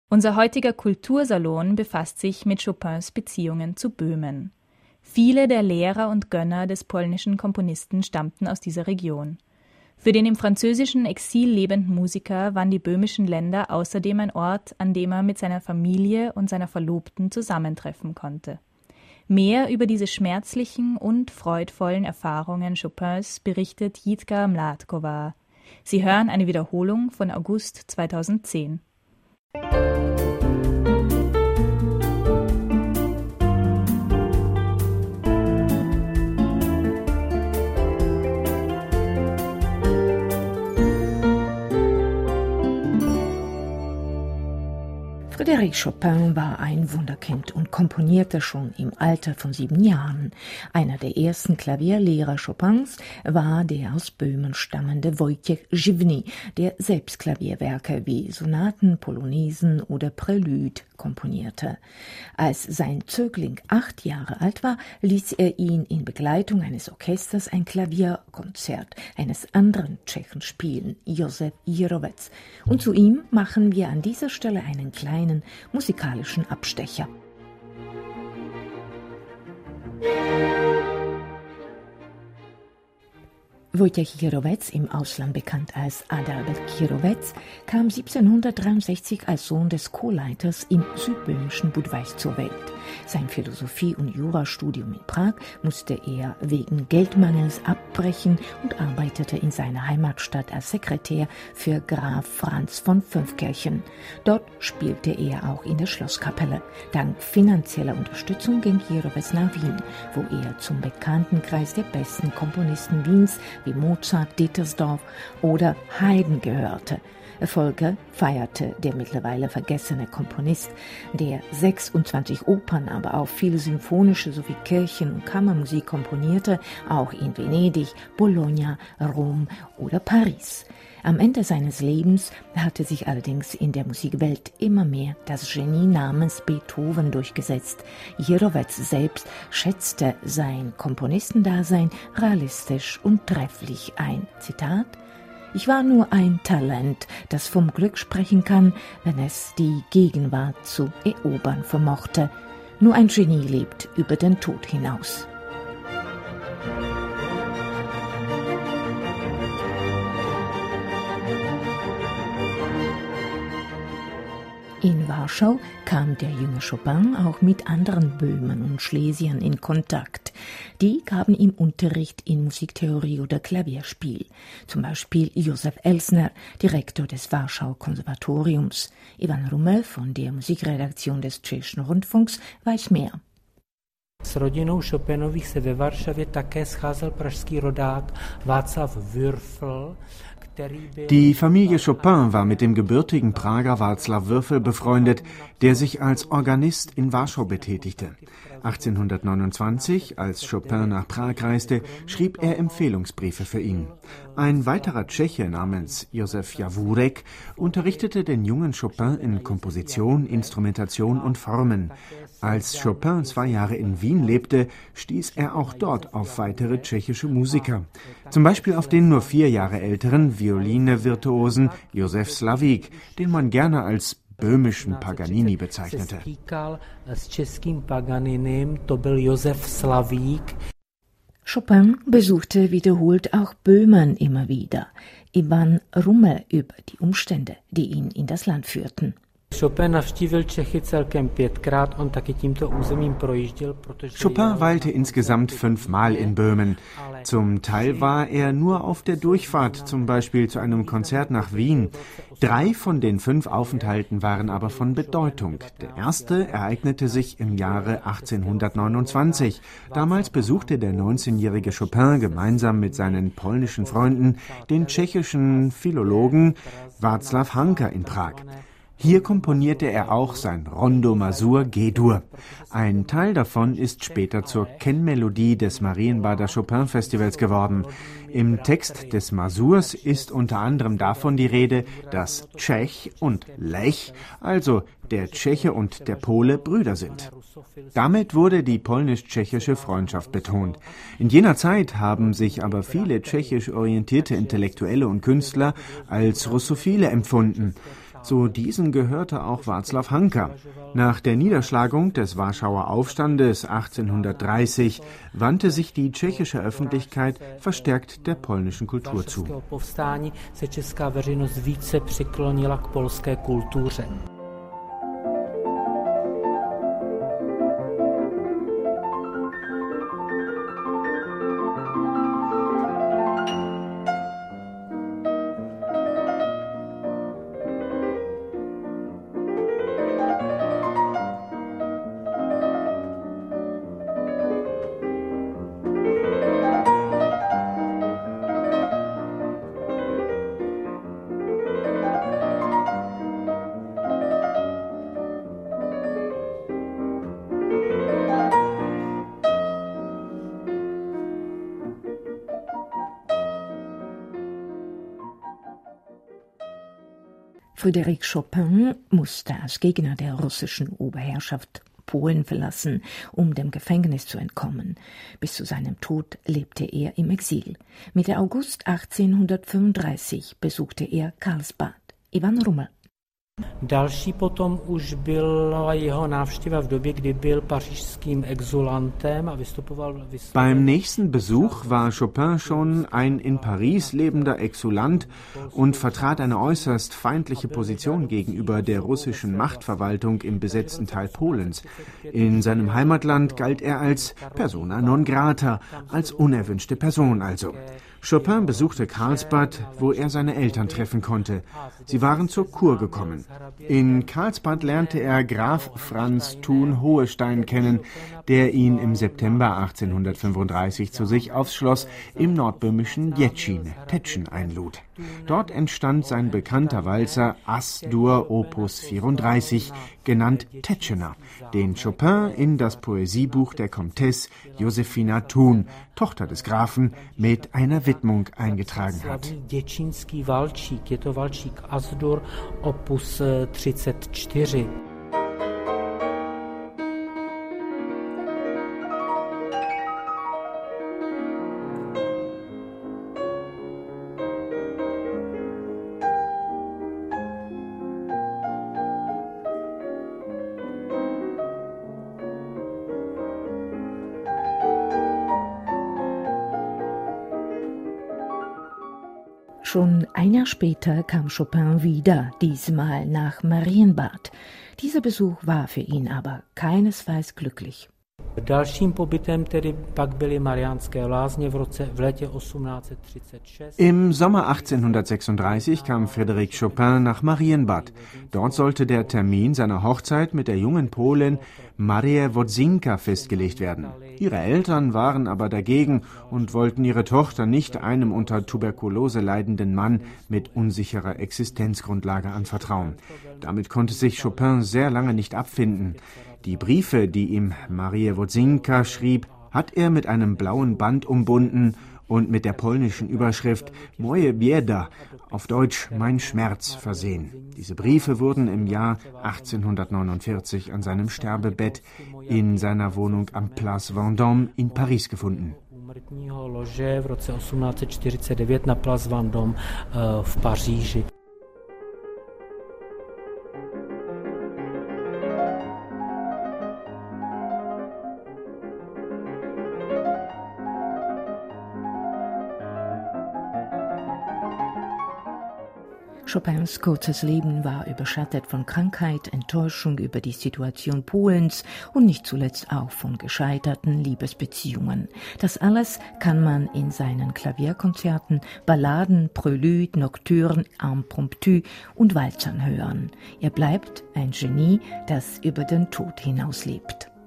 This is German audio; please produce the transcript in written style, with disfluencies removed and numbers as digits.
Unser heutiger Kultursalon befasst sich mit Chopins Beziehungen zu Böhmen. Viele der Lehrer und Gönner des polnischen Komponisten stammten aus dieser Region. Für den im französischen Exil lebenden Musiker waren die böhmischen Länder außerdem ein Ort, an dem er mit seiner Familie und seiner Verlobten zusammentreffen konnte. Mehr über diese schmerzlichen und freudvollen Erfahrungen Chopins berichtet Jitka Mládková. Sie hören eine Wiederholung von August 2010. Frédéric Chopin war ein Wunderkind und komponierte schon im Alter von 7 Jahren. Einer der ersten Klavierlehrer Chopins war der aus Böhmen stammende Wojciech Żywny, der selbst Klavierwerke wie Sonaten, Polonesen oder Prälude komponierte. Als sein Zögling 8 Jahre alt war, ließ er ihn in Begleitung eines Orchesters ein Klavierkonzert eines anderen Tschechen spielen, Josef Jirovec. Und zu ihm machen wir an dieser Stelle einen kleinen musikalischen Abstecher. Wojciech Jirovec, im Ausland bekannt als Adalbert Jirovec, kam 1763 als Sohn des Chorleiters im südböhmischen Budweis zur Welt. Sein Philosophie- und Jurastudium in Prag musste er wegen Geldmangels abbrechen und arbeitete in seiner Heimatstadt als Sekretär für Graf Franz von Fünfkirchen. Dort spielte er auch in der Schlosskapelle. Dank finanzieller Unterstützung ging Jirovec nach Wien, wo er zum Bekanntenkreis der besten Komponisten Wiens wie Mozart, Dittersdorf oder Haydn gehörte. Erfolge feierte der mittlerweile vergessene Komponist, der 26 Opern, aber auch viele symphonische sowie Kirchen- und Kammermusik komponierte, auch in Venedig, Bologna, Rom oder Paris. Am Ende seines Lebens hatte sich allerdings in der Musikwelt immer mehr das Genie namens Beethoven durchgesetzt. Jirovec selbst schätzte sein Komponistendasein realistisch und trefflich ein. Zitat: Ich war nur ein Talent, das vom Glück sprechen kann, wenn es die Gegenwart zu erobern vermochte. Nur ein Genie lebt über den Tod hinaus. In Warschau kam der junge Chopin auch mit anderen Böhmen und Schlesiern in Kontakt. Die gaben ihm Unterricht in Musiktheorie oder Klavierspiel. Zum Beispiel Josef Elsner, Direktor des Warschauer Konservatoriums. Ivan Rummel von der Musikredaktion des Tschechischen Rundfunks weiß mehr. S rodinou Chopinových se ve Varšavě také scházel pražský rodák Václav Würfel. Die Familie Chopin war mit dem gebürtigen Prager Václav Würfel befreundet, der sich als Organist in Warschau betätigte. 1829, als Chopin nach Prag reiste, schrieb er Empfehlungsbriefe für ihn. Ein weiterer Tscheche namens Josef Jawurek unterrichtete den jungen Chopin in Komposition, Instrumentation und Formen. Als Chopin 2 Jahre in Wien lebte, stieß er auch dort auf weitere tschechische Musiker. Zum Beispiel auf den nur 4 Jahre älteren Violine-Virtuosen Josef Slavík, den man gerne als böhmischen Paganini bezeichnete. Chopin besuchte wiederholt auch Böhmen immer wieder. Ivan Rummel über die Umstände, die ihn in das Land führten. Chopin navštívil Čechy celkem 5krát, on taky tímto územím projížděl, protože Chopin weilte insgesamt 5-mal in Böhmen. Zum Teil war er nur auf der Durchfahrt, zum Beispiel zu einem Konzert nach Wien. 3 von den 5 Aufenthalten waren aber von Bedeutung. Der erste ereignete sich im Jahre 1829. Damals besuchte der 19-jährige Chopin gemeinsam mit seinen polnischen Freunden den tschechischen Philologen Václav Hanka in Prag. Hier komponierte er auch sein Rondo Mazur G-Dur. Ein Teil davon ist später zur Kennmelodie des Marienbader Chopin-Festivals geworden. Im Text des Mazurs ist unter anderem davon die Rede, dass Tschech und Lech, also der Tscheche und der Pole, Brüder sind. Damit wurde die polnisch-tschechische Freundschaft betont. In jener Zeit haben sich aber viele tschechisch orientierte Intellektuelle und Künstler als Russophile empfunden. Zu diesen gehörte auch Václav Hanka. Nach der Niederschlagung des Warschauer Aufstandes 1830 wandte sich die tschechische Öffentlichkeit verstärkt der polnischen Kultur zu. Frédéric Chopin musste als Gegner der russischen Oberherrschaft Polen verlassen, um dem Gefängnis zu entkommen. Bis zu seinem Tod lebte er im Exil. Mitte August 1835 besuchte er Karlsbad. Ivan Rummel. Další potom už byla jeho návštěva v době, kdy byl pařížským exulantem a vystupoval. Beim nächsten Besuch war Chopin schon ein in Paris lebender Exulant und vertrat eine äußerst feindliche Position gegenüber der russischen Machtverwaltung im besetzten Teil Polens. In seinem Heimatland galt er als persona non grata, als unerwünschte Person also. Chopin besuchte Karlsbad, wo er seine Eltern treffen konnte. Sie waren zur Kur gekommen. In Karlsbad lernte er Graf Franz Thun-Hohenstein kennen, der ihn im September 1835 zu sich aufs Schloss im nordböhmischen Děčín, Tetschen, einlud. Dort entstand sein bekannter Walzer As-Dur Opus 34, genannt Tetschener, den Chopin in das Poesiebuch der Comtesse Josefina Thun, Tochter des Grafen, mit einer Widmung eingetragen hat. Děčínský valčík, je to valčík As-Dur Opus 34. Schon ein Jahr später kam Chopin wieder, diesmal nach Marienbad. Dieser Besuch war für ihn aber keinesfalls glücklich. Dalším pobytem tedy pak byly Mariánské Lázně v létě 1836. Im Sommer 1836 kam Frédéric Chopin nach Marienbad. Dort sollte der Termin seiner Hochzeit mit der jungen Polin Marie Wodzinka festgelegt werden. Ihre Eltern waren aber dagegen und wollten ihre Tochter nicht einem unter Tuberkulose leidenden Mann mit unsicherer Existenzgrundlage anvertrauen. Damit konnte sich Chopin sehr lange nicht abfinden. Die Briefe, die ihm Marie Wodzinka schrieb, hat er mit einem blauen Band umbunden und mit der polnischen Überschrift Moje bieda, auf Deutsch Mein Schmerz, versehen. Diese Briefe wurden im Jahr 1849 an seinem Sterbebett in seiner Wohnung am Place Vendôme in Paris gefunden. Lože v roce 1849 na Place Vendôme v Paříži. Chopins kurzes Leben war überschattet von Krankheit, Enttäuschung über die Situation Polens und nicht zuletzt auch von gescheiterten Liebesbeziehungen. Das alles kann man in seinen Klavierkonzerten, Balladen, Prélude, Nocturne, Impromptu und Walzern hören. Er bleibt ein Genie, das über den Tod hinaus lebt.